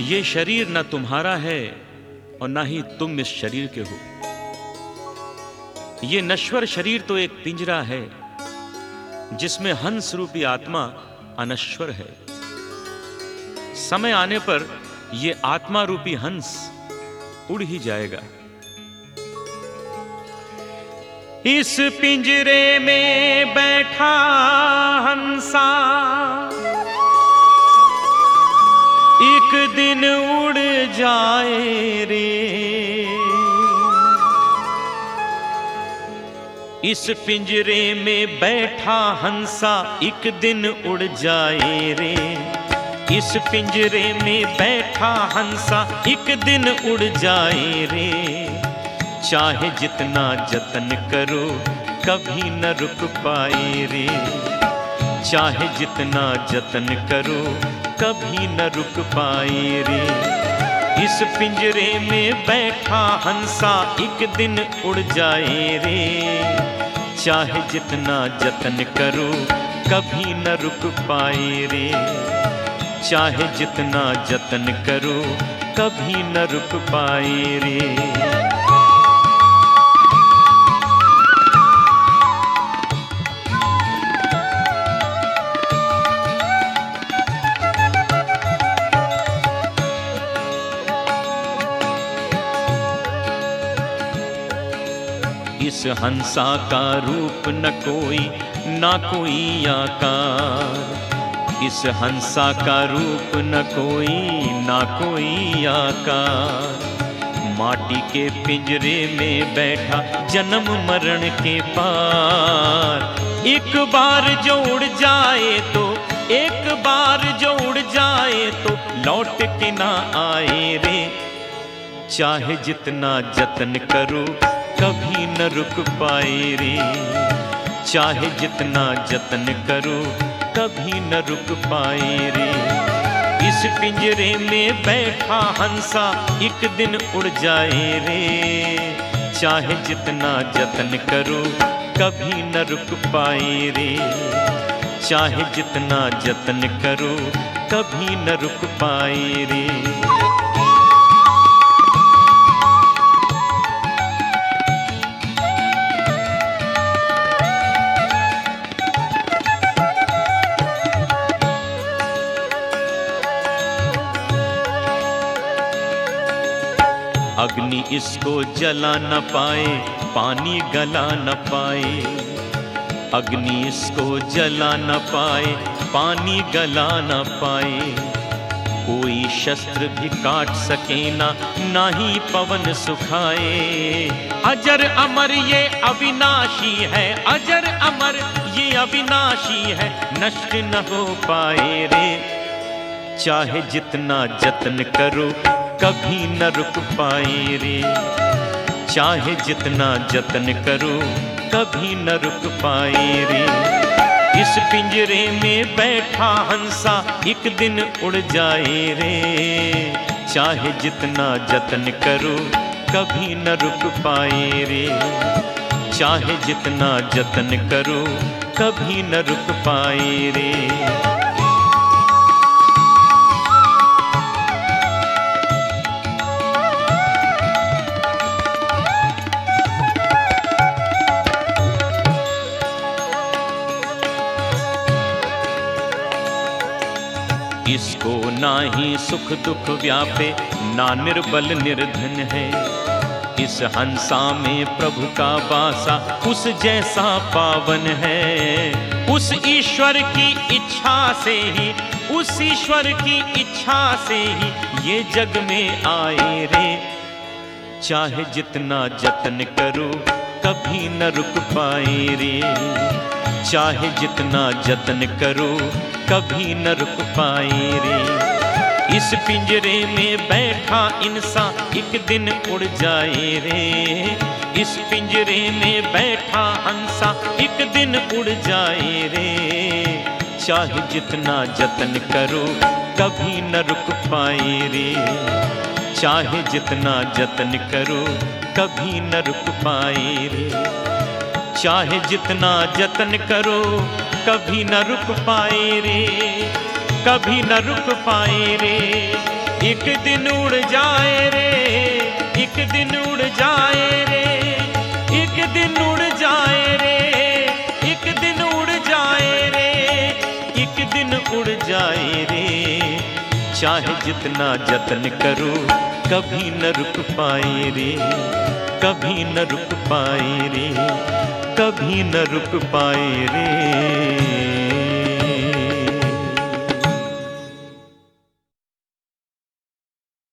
ये शरीर न तुम्हारा है और ना ही तुम इस शरीर के हो। ये नश्वर शरीर तो एक पिंजरा है जिसमें हंस रूपी आत्मा अनश्वर है। समय आने पर ये आत्मा रूपी हंस उड़ ही जाएगा। इस पिंजरे में बैठा हंसा एक दिन उड़ जाए रे। इस पिंजरे में बैठा हंसा एक दिन उड़ जाए रे। इस पिंजरे में बैठा हंसा एक दिन उड़ जाए रे। चाहे जितना जतन करो कभी न रुक पाए रे। चाहे जितना जतन करो कभी न रुक पाए रे। इस पिंजरे में बैठा हंसा एक दिन उड़ जाए रे। चाहे जितना जतन करो कभी न रुक पाए रे। चाहे जितना जतन करो कभी न रुक पाए रे। इस हंसा का रूप न कोई ना कोई आकार। इस हंसा का रूप न कोई ना कोई आकार। माटी के पिंजरे में बैठा जन्म मरण के पार। एक बार जो उड़ जाए तो एक बार जो उड़ जाए तो लौट के ना आए रे। चाहे जितना जतन करो कभी न रुक पाए रे। चाहे जितना जतन करो कभी न रुक पाए रे। इस पिंजरे में बैठा हंसा एक दिन उड़ जाए रे। चाहे जितना जतन करो कभी न रुक पाए रे। चाहे जितना जतन करो कभी न रुक पाए रे। अग्नि इसको जला न पाए पानी गला न पाए। अग्नि इसको जला न पाए पानी गला न पाए। कोई शस्त्र भी काट सके ना ही पवन सुखाए। अजर अमर ये अविनाशी है। अजर अमर ये अविनाशी है। नष्ट न हो पाए रे। चाहे जितना जतन करो कभी न रुक पाए रे। चाहे जितना जतन करो कभी न रुक पाए रे। इस पिंजरे में बैठा हंसा एक दिन उड़ जाए रे। चाहे जितना जतन करो कभी न रुक पाए रे। चाहे जितना जतन करो कभी न रुक पाए रे। इसको ना ही सुख दुख व्यापे ना निर्बल निर्धन है। इस हंसा में प्रभु का वासा उस जैसा पावन है। उस ईश्वर की इच्छा से ही उस ईश्वर की इच्छा से ही ये जग में आए रे। चाहे जितना जतन करो कभी न रुक पाए रे। चाहे जितना जतन करो कभी न रुक पाए रे। इस पिंजरे में बैठा इंसान एक दिन उड़ जाए रे। इस पिंजरे में बैठा हंसा एक दिन उड़ जाए रे। चाहे जितना जतन करो कभी न रुक पाए रे। चाहे जितना जतन करो कभी न रुक पाए रे। चाहे जितना जतन करो कभी न रुक पाए रे। कभी न रुक पाए रे। एक दिन उड़ जाए रे, एक दिन उड़ जाए रे, एक दिन उड़ जाए रे, एक दिन उड़ जाए रे, एक दिन उड़ जाए रे। चाहे जितना जतन करो कभी न रुक पाए रे, कभी न रुक पाए रे, कभी न रुक पाए रे।